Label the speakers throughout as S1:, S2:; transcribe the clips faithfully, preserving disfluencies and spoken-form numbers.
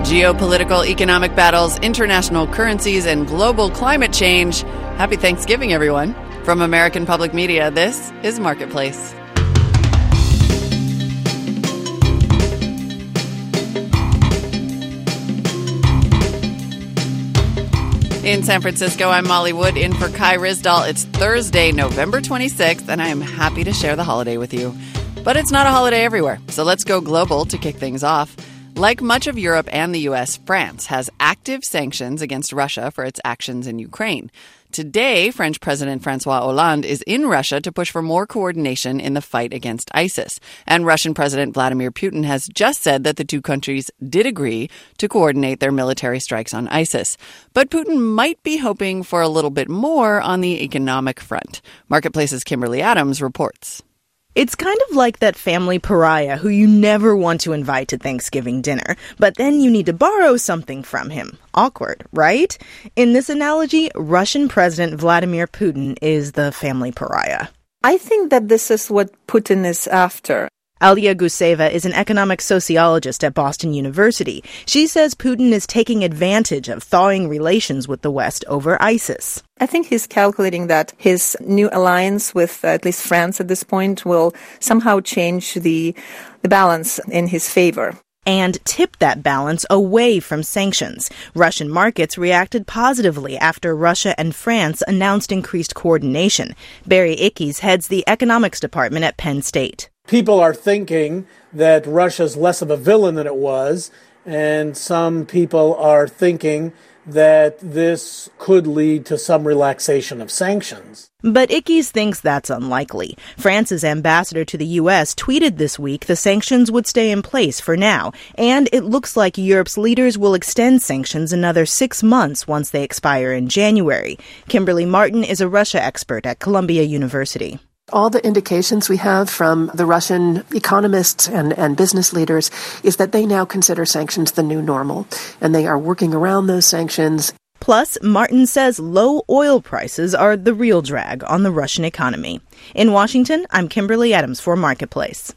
S1: Geopolitical, economic battles, international currencies, and global climate change. Happy Thanksgiving, everyone. From American Public Media, this is Marketplace. In San Francisco, I'm Molly Wood in for Kai Rizdal. It's Thursday, November twenty-sixth, and I am happy to share the holiday with you. But it's not a holiday everywhere, so let's go global to kick things off. Like much of Europe and the U S, France has active sanctions against Russia for its actions in Ukraine. Today, French President François Hollande is in Russia to push for more coordination in the fight against ISIS. And Russian President Vladimir Putin has just said that the two countries did agree to coordinate their military strikes on ISIS. But Putin might be hoping for a little bit more on the economic front. Marketplace's Kimberly Adams reports.
S2: It's kind of like that family pariah who you never want to invite to Thanksgiving dinner, but then you need to borrow something from him. Awkward, right? In this analogy, Russian President Vladimir Putin is the family pariah.
S3: I think that this is what Putin is after.
S2: Alia Guseva is an economic sociologist at Boston University. She says Putin is taking advantage of thawing relations with the West over ISIS.
S3: I think he's calculating that his new alliance with uh, at least France at this point will somehow change the, the balance in his favor.
S2: And tip that balance away from sanctions. Russian markets reacted positively after Russia and France announced increased coordination. Barry Ickes heads the economics department at Penn State.
S4: People are thinking that Russia's less of a villain than it was, and some people are thinking that this could lead to some relaxation of sanctions.
S2: But Ickes thinks that's unlikely. France's ambassador to the U S tweeted this week the sanctions would stay in place for now, and it looks like Europe's leaders will extend sanctions another six months once they expire in January. Kimberly Martin is a Russia expert at Columbia University.
S5: All the indications we have from the Russian economists and, and business leaders is that they now consider sanctions the new normal, and they are working around those sanctions.
S2: Plus, Martin says low oil prices are the real drag on the Russian economy. In Washington, I'm Kimberly Adams for Marketplace.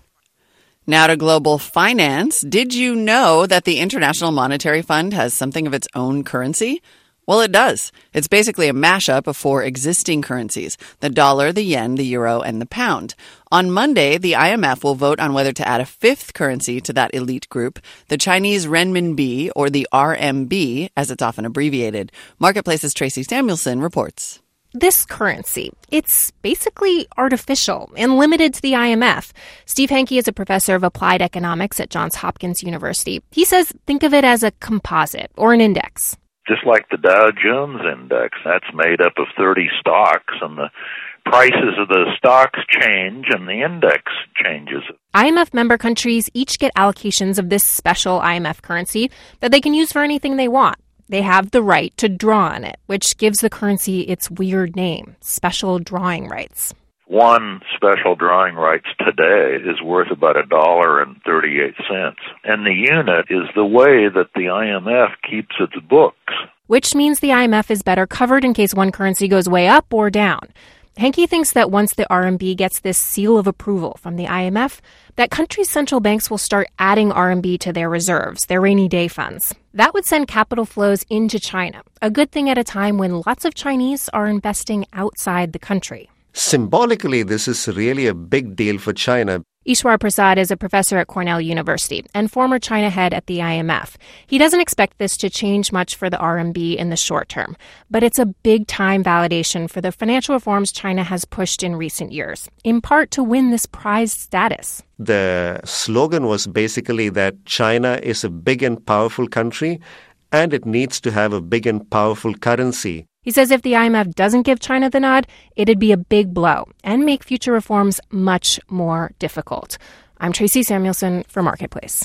S1: Now to global finance. Did you know that the International Monetary Fund has something of its own currency? Well, it does. It's basically a mashup of four existing currencies: the dollar, the yen, the euro, and the pound. On Monday, the I M F will vote on whether to add a fifth currency to that elite group, the Chinese renminbi, or the R M B, as it's often abbreviated. Marketplace's Tracy Samuelson reports.
S6: This currency, it's basically artificial and limited to the I M F. Steve Hanke is a professor of applied economics at Johns Hopkins University. He says think of it as a composite or an index.
S7: Just like the Dow Jones Index, that's made up of thirty stocks, and the prices of the stocks change and the index changes.
S6: I M F member countries each get allocations of this special I M F currency that they can use for anything they want. They have the right to draw on it, which gives the currency its weird name, special drawing rights.
S7: One special drawing rights today is worth about a dollar and thirty-eight cents. And the unit is the way that the I M F keeps its books.
S6: Which means the I M F is better covered in case one currency goes way up or down. Hanke thinks that once the R M B gets this seal of approval from the I M F, that countries' central banks will start adding R M B to their reserves, their rainy day funds. That would send capital flows into China, a good thing at a time when lots of Chinese are investing outside the country.
S8: Symbolically, this is really a big deal for China.
S6: Ishwar Prasad is a professor at Cornell University and former China head at the I M F. He doesn't expect this to change much for the R M B in the short term, but it's a big-time validation for the financial reforms China has pushed in recent years, in part to win this prized status.
S8: The slogan was basically that China is a big and powerful country, and it needs to have a big and powerful currency.
S6: He says if the I M F doesn't give China the nod, it'd be a big blow and make future reforms much more difficult. I'm Tracy Samuelson for Marketplace.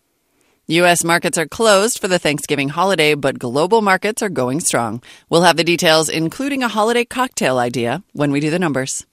S1: U S markets are closed for the Thanksgiving holiday, but global markets are going strong. We'll have the details, including a holiday cocktail idea, when we do the numbers.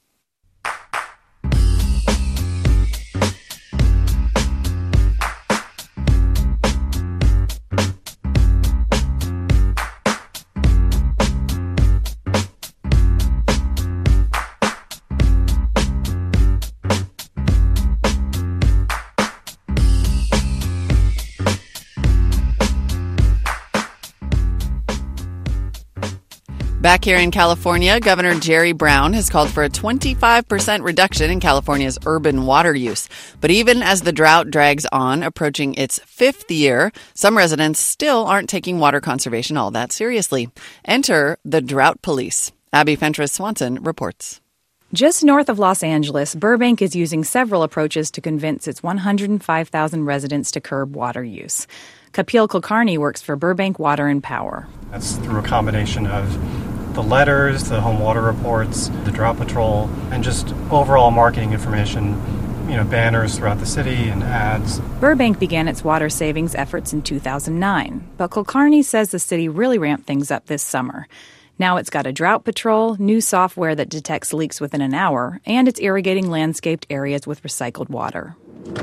S1: Back here in California, Governor Jerry Brown has called for a twenty-five percent reduction in California's urban water use. But even as the drought drags on, approaching its fifth year, some residents still aren't taking water conservation all that seriously. Enter the drought police. Abby Fentress-Swanson reports.
S9: Just north of Los Angeles, Burbank is using several approaches to convince its one hundred five thousand residents to curb water use. Kapil Kulkarni works for Burbank Water and Power.
S10: That's through a combination of the letters, the home water reports, the drought patrol, and just overall marketing information, you know, banners throughout the city and ads.
S9: Burbank began its water savings efforts in two thousand nine, but Kulkarni says the city really ramped things up this summer. Now it's got a drought patrol, new software that detects leaks within an hour, and it's irrigating landscaped areas with recycled water.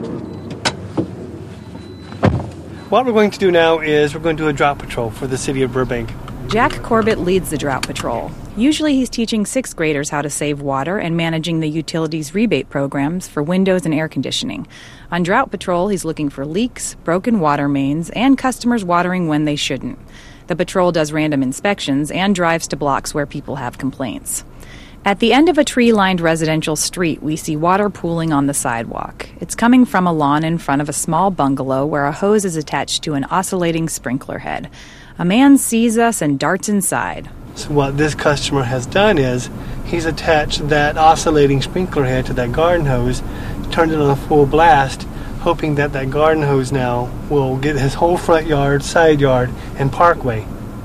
S10: What we're going to do now is we're going to do a drought patrol for the city of Burbank.
S9: Jack Corbett leads the drought patrol. Usually he's teaching sixth graders how to save water and managing the utilities rebate programs for windows and air conditioning. On drought patrol, he's looking for leaks, broken water mains, and customers watering when they shouldn't. The patrol does random inspections and drives to blocks where people have complaints. At the end of a tree-lined residential street, we see water pooling on the sidewalk. It's coming from a lawn in front of a small bungalow where a hose is attached to an oscillating sprinkler head. A man sees us and darts inside.
S10: So what this customer has done is he's attached that oscillating sprinkler head to that garden hose, turned it on a full blast, hoping that that garden hose now will get his whole front yard, side yard, and parkway.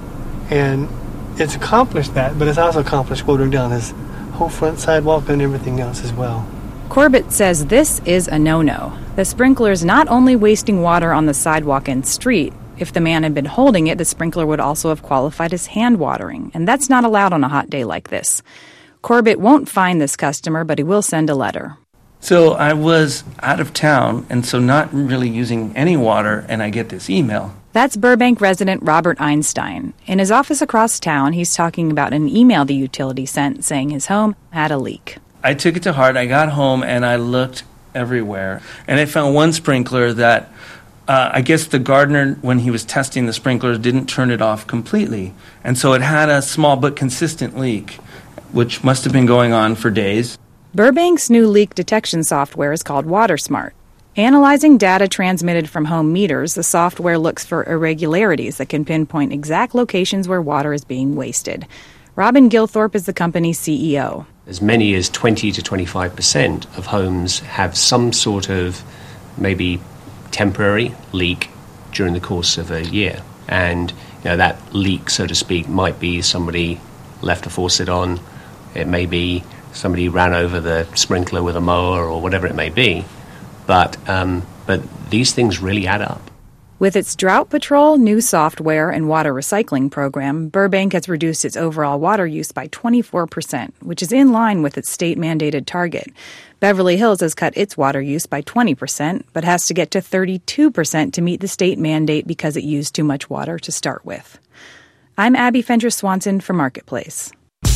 S10: And it's accomplished that, but it's also accomplished watering down his whole front sidewalk and everything else as well.
S9: Corbett says this is a no-no. The sprinkler's not only wasting water on the sidewalk and street. If the man had been holding it, the sprinkler would also have qualified as hand watering, and that's not allowed on a hot day like this. Corbett won't fine this customer, but he will send a letter.
S11: So I was out of town, and so not really using any water, and I get this email.
S9: That's Burbank resident Robert Einstein. In his office across town, he's talking about an email the utility sent saying his home had a leak.
S11: I took it to heart. I got home, and I looked everywhere, and I found one sprinkler that uh, I guess the gardener, when he was testing the sprinklers, didn't turn it off completely. And so it had a small but consistent leak, which must have been going on for days.
S9: Burbank's new leak detection software is called WaterSmart. Analyzing data transmitted from home meters, the software looks for irregularities that can pinpoint exact locations where water is being wasted. Robin Gilthorpe is the company's C E O.
S12: As many as twenty to twenty-five percent of homes have some sort of maybe temporary leak during the course of a year. And you know, that leak, so to speak, might be somebody left a faucet on. It may be somebody ran over the sprinkler with a mower or whatever it may be. But um, but these things really add up.
S9: With its drought patrol, new software, and water recycling program, Burbank has reduced its overall water use by twenty-four percent, which is in line with its state-mandated target. Beverly Hills has cut its water use by twenty percent, but has to get to thirty-two percent to meet the state mandate because it used too much water to start with. I'm Abby Fentress-Swanson for Marketplace.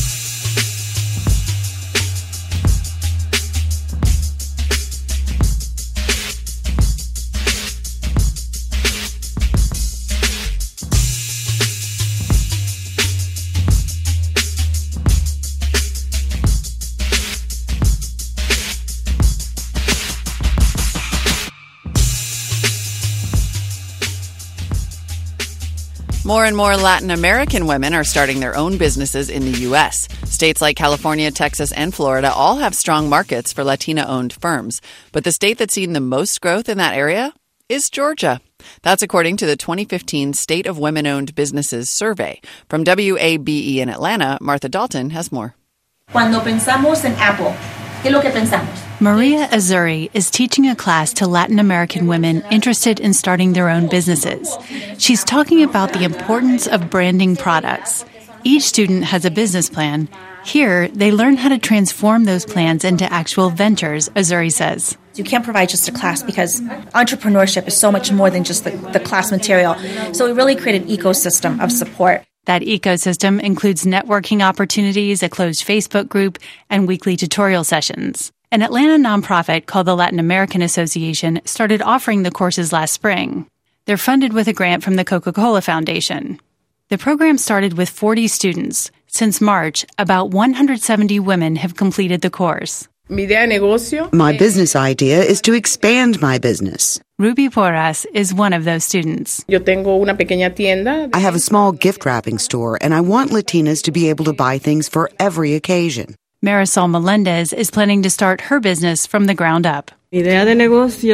S1: More and more Latin American women are starting their own businesses in the U S. States like California, Texas, and Florida all have strong markets for Latina-owned firms. But the state that's seen the most growth in that area is Georgia. That's according to the twenty fifteen State of Women-Owned Businesses survey. From W A B E in Atlanta, Martha Dalton has more.
S13: Cuando pensamos en Apple, ¿qué es lo que pensamos?
S14: Maria Azuri is teaching a class to Latin American women interested in starting their own businesses. She's talking about the importance of branding products. Each student has a business plan. Here, they learn how to transform those plans into actual ventures, Azuri says.
S13: You can't provide just a class because entrepreneurship is so much more than just the, the class material. So we really create an ecosystem of support.
S14: That ecosystem includes networking opportunities, a closed Facebook group, and weekly tutorial sessions. An Atlanta nonprofit called the Latin American Association started offering the courses last spring. They're funded with a grant from the Coca-Cola Foundation. The program started with forty students. Since March, about one hundred seventy women have completed the course.
S15: My business idea is to expand my business.
S14: Ruby Porras is one of those students.
S15: I have a small gift wrapping store, and I want Latinas to be able to buy things for every occasion.
S14: Marisol Melendez is planning to start her business from the ground up.
S16: I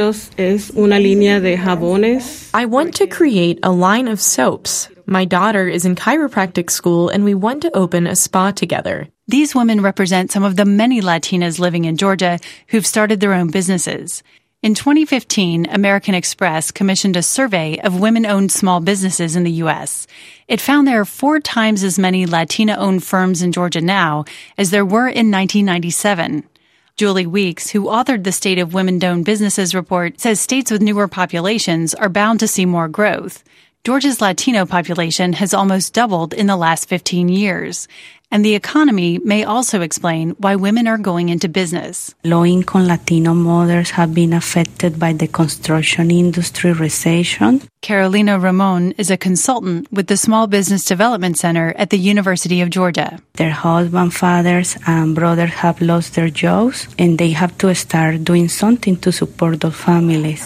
S16: want to create a line of soaps. My daughter is in chiropractic school, and we want to open a spa together.
S14: These women represent some of the many Latinas living in Georgia who've started their own businesses. In twenty fifteen, American Express commissioned a survey of women-owned small businesses in the U S. It found there are four times as many Latina-owned firms in Georgia now as there were in nineteen ninety-seven. Julie Weeks, who authored the State of Women-Owned Businesses report, says states with newer populations are bound to see more growth. Georgia's Latino population has almost doubled in the last fifteen years. And the economy may also explain why women are going into business.
S17: Low-income Latino mothers have been affected by the construction industry recession.
S14: Carolina Ramon is a consultant with the Small Business Development Center at the University of Georgia.
S17: Their husbands, fathers, and brothers have lost their jobs, and they have to start doing something to support those families.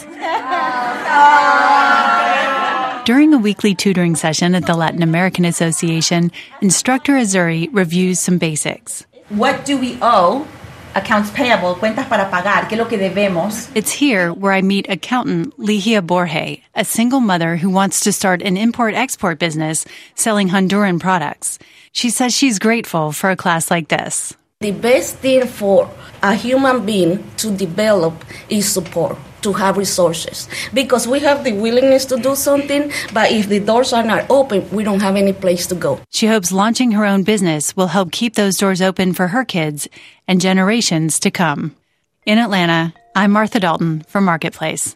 S14: During a weekly tutoring session at the Latin American Association, Instructor Azuri reviews some basics.
S13: What do we owe? Accounts payable, cuentas para pagar, ¿qué es lo que debemos?
S14: It's here where I meet accountant Ligia Borge, a single mother who wants to start an import-export business selling Honduran products. She says she's grateful for a class like this.
S18: The best thing for a human being to develop is support, to have resources. Because we have the willingness to do something, but if the doors are not open, we don't have any place to go.
S14: She hopes launching her own business will help keep those doors open for her kids and generations to come. In Atlanta, I'm Martha Dalton for Marketplace.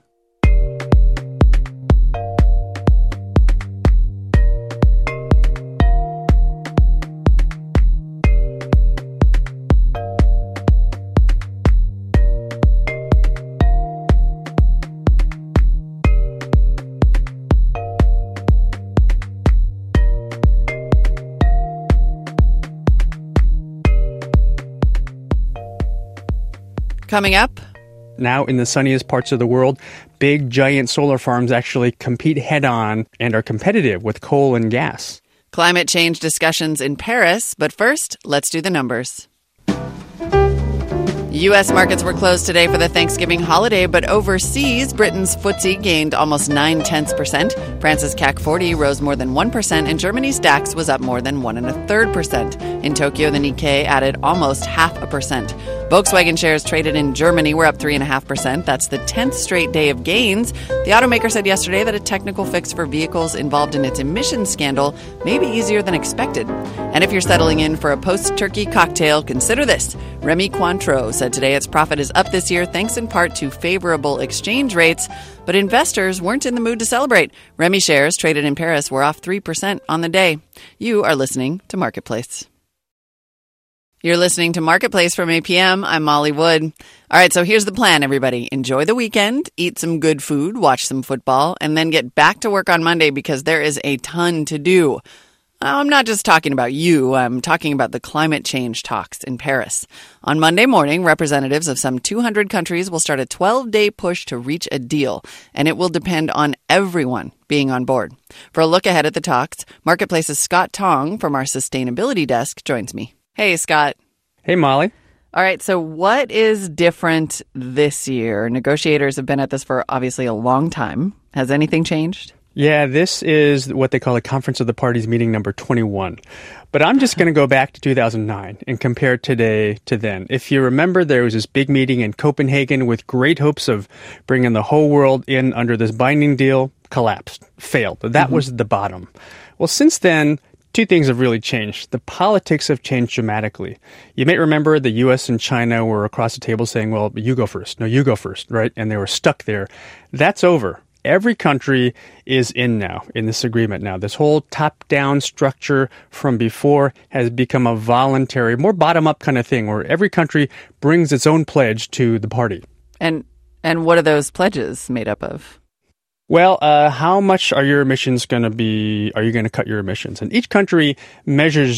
S1: Coming up.
S19: Now, in the sunniest parts of the world, big, giant solar farms actually compete head-on and are competitive with coal and gas.
S1: Climate change discussions in Paris, but first, let's do the numbers. U S markets were closed today for the Thanksgiving holiday, but overseas, Britain's F T S E gained almost nine-tenths percent. France's C A C forty rose more than one percent, and Germany's DAX was up more than one and a third percent. In Tokyo, the Nikkei added almost half a percent. Volkswagen shares traded in Germany were up three point five percent. That's the tenth straight day of gains. The automaker said yesterday that a technical fix for vehicles involved in its emissions scandal may be easier than expected. And if you're settling in for a post-turkey cocktail, consider this. Remy Cointreau said today its profit is up this year thanks in part to favorable exchange rates, but investors weren't in the mood to celebrate. Remy shares traded in Paris were off three percent on the day. You are listening to Marketplace. You're listening to Marketplace from A P M. I'm Molly Wood. All right, so here's the plan, everybody. Enjoy the weekend, eat some good food, watch some football, and then get back to work on Monday because there is a ton to do. I'm not just talking about you. I'm talking about the climate change talks in Paris. On Monday morning, representatives of some two hundred countries will start a twelve-day push to reach a deal, and it will depend on everyone being on board. For a look ahead at the talks, Marketplace's Scott Tong from our sustainability desk joins me. Hey, Scott.
S19: Hey, Molly.
S1: All right, so what is different this year? Negotiators have been at this for obviously a long time. Has anything changed?
S19: Yeah, this is what they call a Conference of the Parties meeting number twenty-one. But I'm just going to go back to two thousand nine and compare today to then. If you remember, there was this big meeting in Copenhagen with great hopes of bringing the whole world in under this binding deal. Collapsed, failed. That mm-hmm. was the bottom. Well, since then, two things have really changed. The politics have changed dramatically. You may remember the U S and China were across the table saying, well, you go first. No, you go first, right? And they were stuck there. That's over. Every country is in now, in this agreement now. This whole top-down structure from before has become a voluntary, more bottom-up kind of thing where every country brings its own pledge to the party.
S1: And and what are those pledges made up of?
S19: Well, uh, how much are your emissions going to be, are you going to cut your emissions? And each country measures it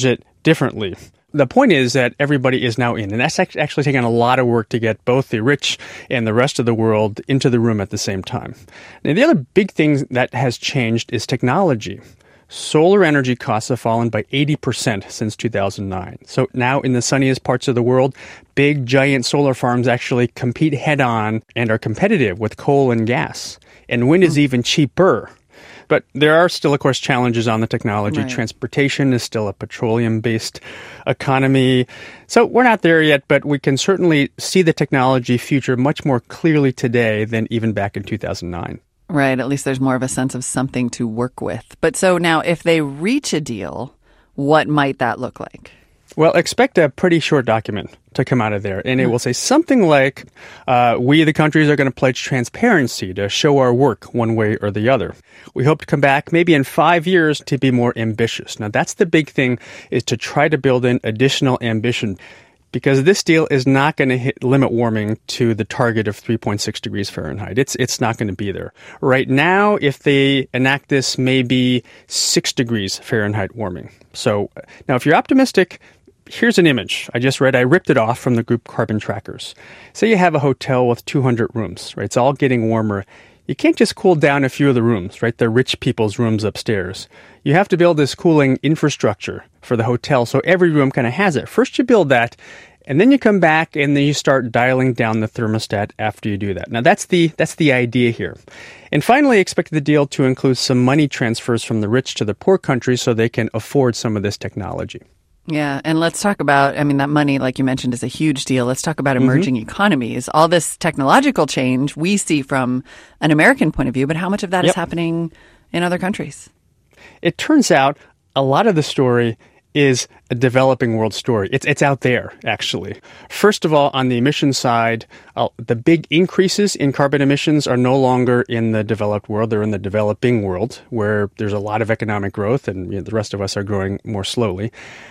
S19: differently. The point is that everybody is now in, and that's actually taken a lot of work to get both the rich and the rest of the world into the room at the same time. Now, the other big thing that has changed is technology. Solar energy costs have fallen by eighty percent since two thousand nine. So now in the sunniest parts of the world, big, giant solar farms actually compete head-on and are competitive with coal and gas. And wind is even cheaper. But there are still, of course, challenges on the technology. Right. Transportation is still a petroleum-based economy. So we're not there yet, but we can certainly see the technology future much more clearly today than even back in two thousand nine.
S1: Right. At least there's more of a sense of something to work with. But so now if they reach a deal, what might that look like?
S19: Well, expect a pretty short document to come out of there. And it will say something like, uh, we, the countries, are going to pledge transparency to show our work one way or the other. We hope to come back maybe in five years to be more ambitious. Now, that's the big thing, is to try to build in additional ambition, because this deal is not going to hit limit warming to the target of three point six degrees Fahrenheit. It's it's not going to be there. Right now, if they enact this, maybe six degrees Fahrenheit warming. So now, if you're optimistic, here's an image I just read. I ripped it off from the group Carbon Trackers. Say you have a hotel with two hundred rooms, right? It's all getting warmer. You can't just cool down a few of the rooms, right? The rich people's rooms upstairs. You have to build this cooling infrastructure for the hotel so every room kind of has it. First you build that, and then you come back and then you start dialing down the thermostat after you do that. Now that's the that's the idea here. And finally, expect the deal to include some money transfers from the rich to the poor countries so they can afford some of this technology.
S1: Yeah, and let's talk about, I mean, that money, like you mentioned, is a huge deal. Let's talk about emerging mm-hmm. economies. All this technological change we see from an American point of view, but how much of that yep. is happening in other countries?
S19: It turns out a lot of the story is a developing world story. It's it's out there, actually. First of all, on the emission side, uh, the big increases in carbon emissions are no longer in the developed world. They're in the developing world, where there's a lot of economic growth, and you know, the rest of us are growing more slowly.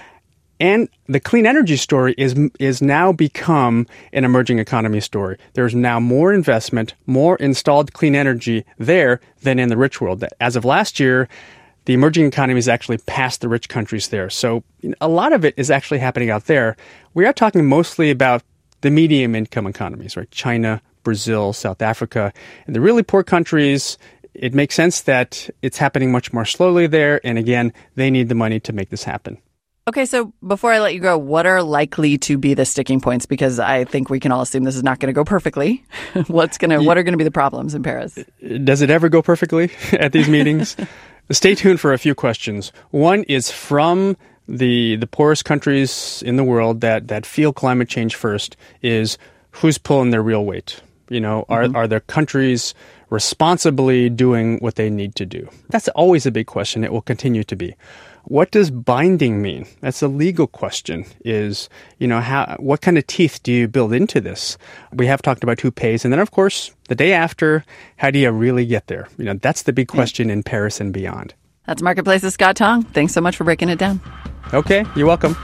S19: And the clean energy story is is now become an emerging economy story. There's now more investment, more installed clean energy there than in the rich world. As of last year, the emerging economies actually passed the rich countries there. So you know, a lot of it is actually happening out there. We are talking mostly about the medium income economies, right? China, Brazil, South Africa. And the really poor countries, it makes sense that it's happening much more slowly there. And again, they need the money to make this happen.
S1: Okay, so before I let you go, what are likely to be the sticking points? Because I think we can all assume this is not going to go perfectly. What's going to, what are going to be the problems in Paris?
S19: Does it ever go perfectly at these meetings? Stay tuned for a few questions. One is from the the poorest countries in the world that, that feel climate change first, is who's pulling their real weight? You know, are mm-hmm. are the countries responsibly doing what they need to do? That's always a big question. It will continue to be. What does binding mean? That's a legal question. Is, you know, how, what kind of teeth do you build into this? We have talked about who pays. And then, of course, the day after, how do you really get there? You know, that's the big question in Paris and beyond.
S1: That's Marketplace's Scott Tong. Thanks so much for breaking it down.
S19: Okay, you're welcome.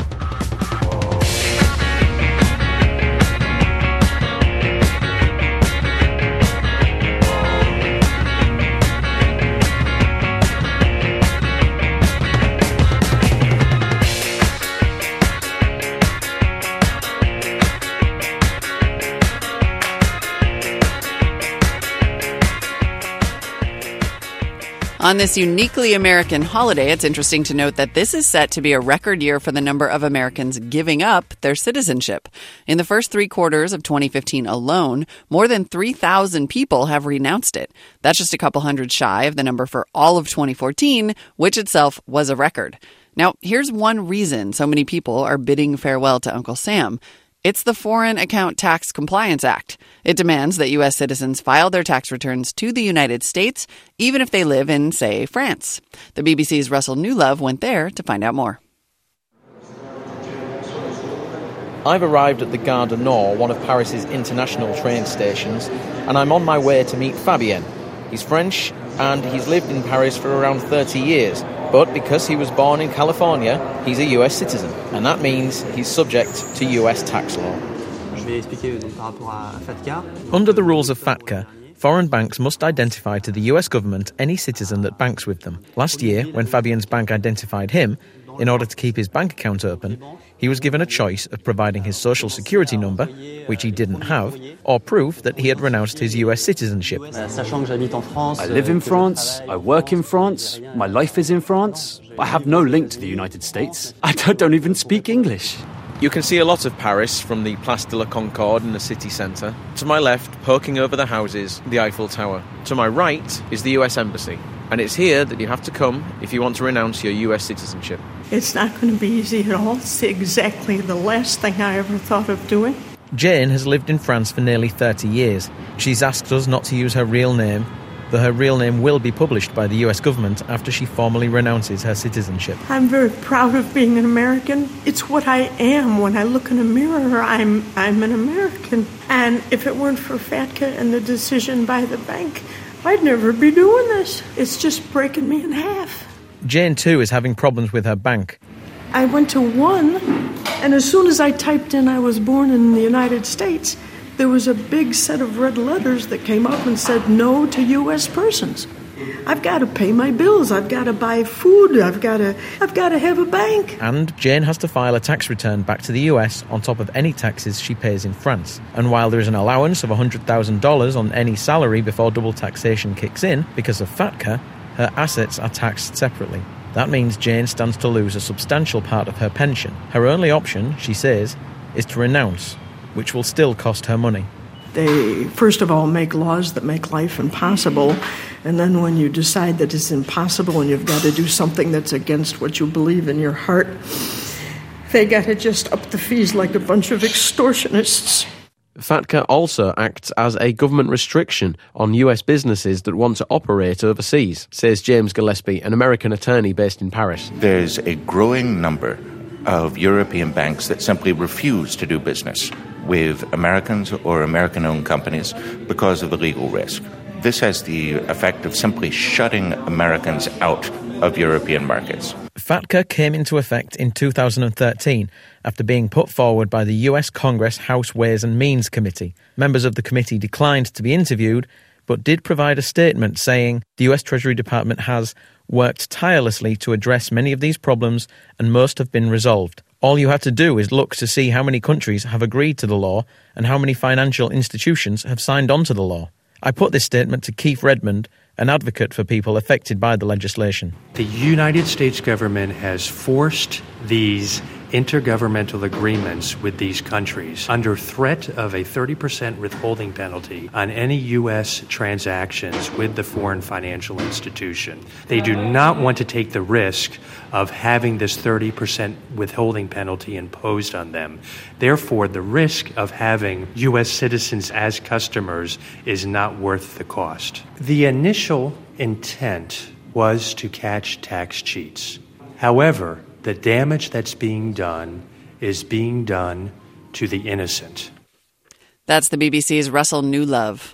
S1: On this uniquely American holiday, it's interesting to note that this is set to be a record year for the number of Americans giving up their citizenship. In the first three quarters of twenty fifteen alone, more than three thousand people have renounced it. That's just a couple hundred shy of the number for all of twenty fourteen, which itself was a record. Now, here's one reason so many people are bidding farewell to Uncle Sam. It's the Foreign Account Tax Compliance Act. It demands that U S citizens file their tax returns to the United States, even if they live in, say, France. The B B C's Russell Newlove went there to find out more.
S20: I've arrived at the Gare du Nord, one of Paris's international train stations, and I'm on my way to meet Fabien. He's French, and he's lived in Paris for around thirty years. But because he was born in California, he's a U S citizen, and that means he's subject to U S tax law. Under the rules of FATCA, Foreign banks must identify to the U S government any citizen that banks with them. Last year, when Fabien's bank identified him, in order to keep his bank account open, he was given a choice of providing his social security number, which he didn't have, or proof that he had renounced his U S citizenship.
S21: I live in France, I work in France, my life is in France. I have no link to the United States. I don't even speak English.
S20: You can see a lot of Paris from the Place de la Concorde in the city centre. To my left, poking over the houses, the Eiffel Tower. To my right is the U S Embassy. And it's here that you have to come if you want to renounce your U S citizenship.
S22: It's not going to be easy at all. It's exactly the last thing I ever thought of doing.
S20: Jane has lived in France for nearly thirty years. She's asked us not to use her real name, though her real name will be published by the U S government after she formally renounces her citizenship.
S22: I'm very proud of being an American. It's what I am. When I look in a mirror, I'm I'm an American. And if it weren't for FATCA and the decision by the bank, I'd never be doing this. It's just breaking me in half.
S20: Jane, too, is having problems with her bank.
S22: I went to one, and as soon as I typed in I was born in the United States, there was a big set of red letters that came up and said no to U S persons. I've got to pay my bills. I've got to buy food. I've got to I've got to have a bank.
S20: And Jane has to file a tax return back to the U S on top of any taxes she pays in France. And while there is an allowance of one hundred thousand dollars on any salary before double taxation kicks in, because of FATCA, her assets are taxed separately. That means Jane stands to lose a substantial part of her pension. Her only option, she says, is to renounce, which will still cost her money.
S22: They, first of all, make laws that make life impossible, and then when you decide that it's impossible and you've got to do something that's against what you believe in your heart, they got to just up the fees like a bunch of extortionists.
S20: FATCA also acts as a government restriction on U S businesses that want to operate overseas, says James Gillespie, an American attorney based in Paris.
S23: There's a growing number of European banks that simply refuse to do business with Americans or American-owned companies because of the legal risk. This has the effect of simply shutting Americans out of European markets.
S20: FATCA came into effect in two thousand thirteen after being put forward by the U S Congress House Ways and Means Committee. Members of the committee declined to be interviewed, but did provide a statement saying the U S Treasury Department has worked tirelessly to address many of these problems and most have been resolved. All you have to do is look to see how many countries have agreed to the law and how many financial institutions have signed on to the law. I put this statement to Keith Redmond, an advocate for people affected by the legislation.
S24: The United States government has forced these intergovernmental agreements with these countries under threat of a thirty percent withholding penalty on any U S transactions with the foreign financial institution. They do not want to take the risk of having this thirty percent withholding penalty imposed on them. Therefore, the risk of having U S citizens as customers is not worth the cost. The initial intent was to catch tax cheats. However, the damage that's being done is being done to the innocent.
S1: That's the B B C's Russell Newlove.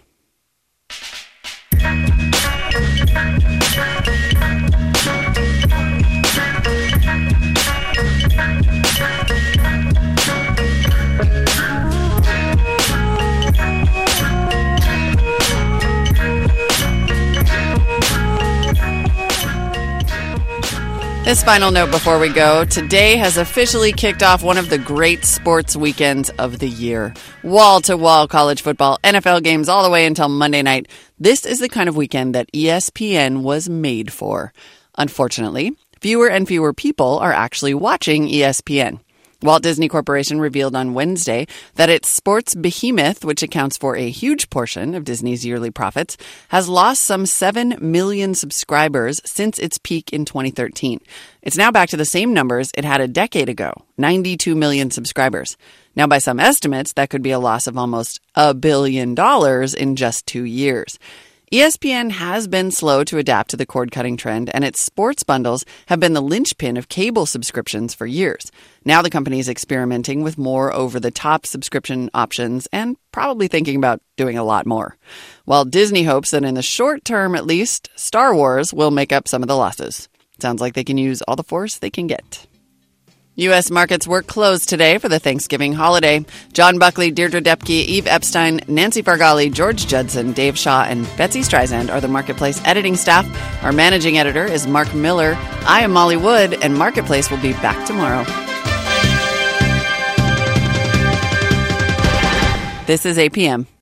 S1: This final note before we go. Today has officially kicked off one of the great sports weekends of the year. Wall-to-wall college football, N F L games all the way until Monday night. This is the kind of weekend that E S P N was made for. Unfortunately, fewer and fewer people are actually watching E S P N. Walt Disney Corporation revealed on Wednesday that its sports behemoth, which accounts for a huge portion of Disney's yearly profits, has lost some seven million subscribers since its peak in twenty thirteen. It's now back to the same numbers it had a decade ago, ninety-two million subscribers. Now, by some estimates, that could be a loss of almost a billion dollars in just two years. E S P N has been slow to adapt to the cord-cutting trend, and its sports bundles have been the linchpin of cable subscriptions for years. Now the company is experimenting with more over-the-top subscription options and probably thinking about doing a lot more. While Disney hopes that in the short term, at least, Star Wars will make up some of the losses. Sounds like they can use all the force they can get. U S markets were closed today for the Thanksgiving holiday. John Buckley, Deirdre Depke, Eve Epstein, Nancy Fargali, George Judson, Dave Shaw, and Betsy Streisand are the Marketplace editing staff. Our managing editor is Mark Miller. I am Molly Wood, and Marketplace will be back tomorrow. This is A P M.